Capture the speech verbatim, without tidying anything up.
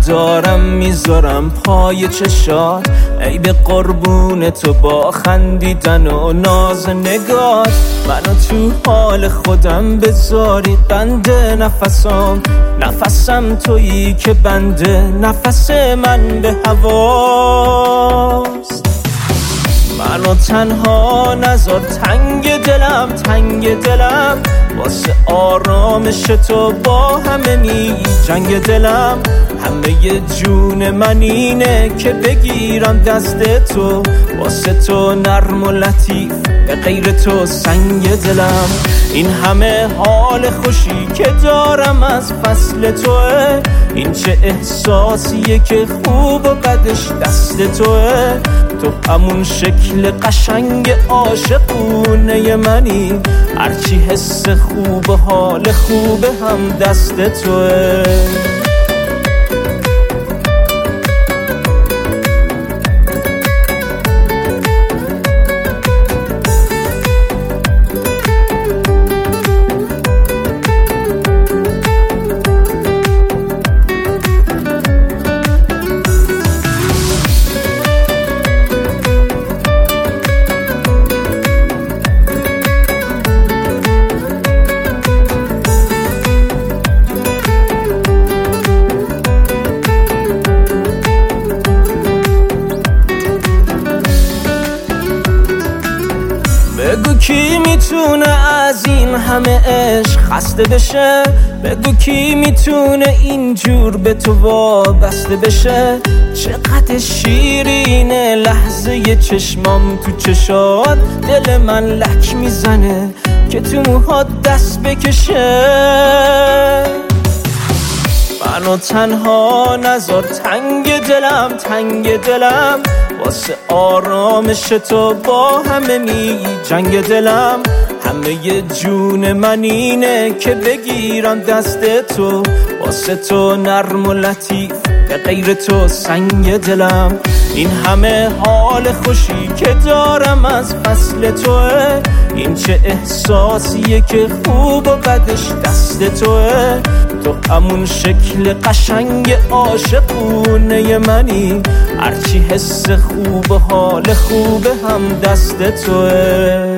دارم میذارم پای چشات، ای به قربون تو با خندیدن و ناز نگات. منو تو حال خودم بذاری قند نفسام، نفسم تویی که بنده نفس من به هواست. منو تنها نذار تنگ دلم تنگ دلم، واسه آرامش تو با همه می جنگ دلم. همه جون من اینه که بگیرم دست تو، واسه تو نرم و لطیف به غیر تو سنگ دلم. این همه حال خوشی که دارم از فصل توه، این چه احساسیه که خوب و بدش دست توه. تو همون شکل قشنگ عاشقونه منی، هرچی حس خوب و حال خوب هم دست توه. بگو کی میتونه از این همه عشق خسته بشه، بگو کی میتونه اینجور به تو وابسته بشه. چقدر شیرینه لحظه چشمام تو چشات، دل من لک میزنه که تو موهات دست بکشه. منو تنها نذار تنگ دلم تنگ دلم، واسه آرامش تو با همه می جنگ دلم. همه جون من اینه که بگیرم دست تو، واسه تو نرم و لطیف به غیر تو سنگ دلم. این همه حال خوشی که دارم از فصل توه، این چه احساسیه که خوب و بدش دست توه. تو همون شکل قشنگ عاشقونه منی، هرچی حس خوب و حال خوب هم دست توه.